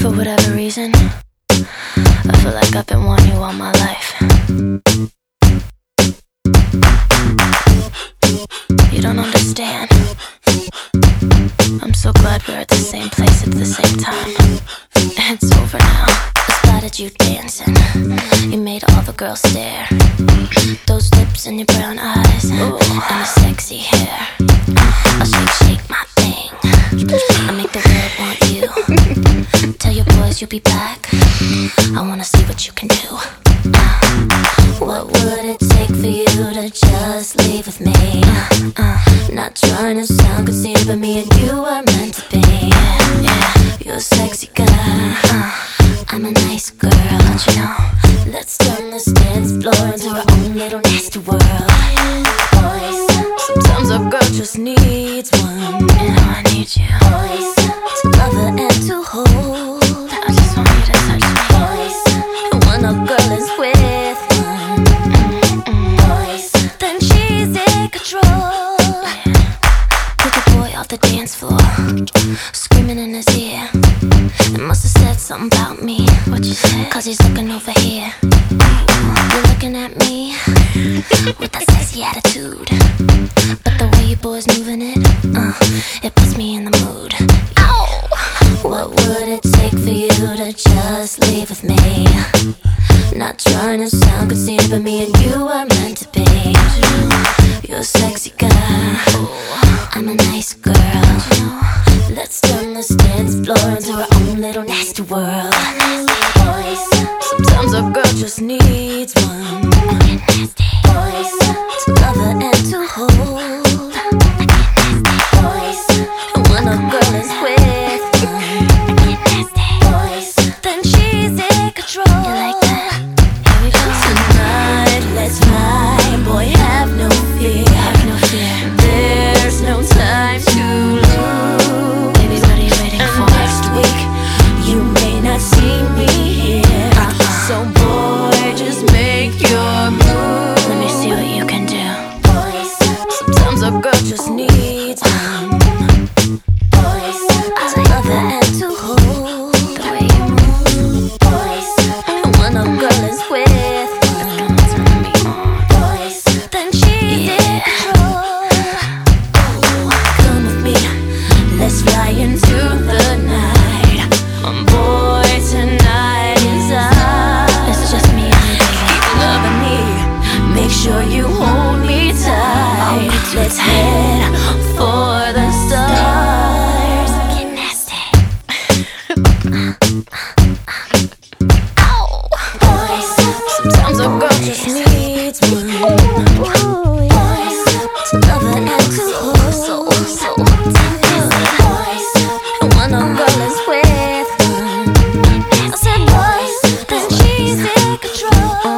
For whatever reason, I feel like I've been wanting you all my life. You don't understand. I'm so glad we're at the same place at the same time. It's over now. I spotted you dancing. You made all the girls stare. Those lips and your brown eyes, and your sexy hair. I'll shake my thing. I make the world want you. Tell your boys you'll be back. I wanna see what you can do. What would it take for you to just leave with me? Not trying to sound conceited, but me and you are meant to be. Yeah, you're a sexy girl. I'm a nice girl, don't you know? Let's turn this dance floor into our own little nasty world. Boys, sometimes a girl just needs one, and I need you. Boys, to love her and to hold. I just want you to touch me. Boys, and when a girl is with one, boys, then she's in control. Pick a boy off the dance floor, screaming in his ear. It must have said something about me. What you said? 'Cause he's looking over here. You're looking at me with that sexy attitude, but the way you boys moving it, it puts me in the mood. Ow! What would it take for you to just leave with me? Not trying to sound conceited, but me and you are meant to be. You're a sexy girl. I'm a nice girl. Let's turn this dance floor into our own little nasty world. Boys, sometimes a girl just needs one. Boys, to love her and to hold. Boys, and when a girl is with one, boys, then she's in control. You like that? Here we go. Tonight, let's fly. Boy, have no fear. Have no fear. There's no time to lose. Baby, what are you waiting for? Next week, you may not see me here. So boy, just make your move. Let me see what you can do. Boys, sometimes a girl just needs one. Boys, to love her and to hold. The way you move. Boys, and when a girl is with one, boys, then she's in control. Come with me, let's fly into the night. Boy, tonight is ours. It's just me and you, baby. Keep loving me, make sure you hold me tight. Let's head for the stars. Get nasty. Ow. Boys, sometimes a girl just needs one.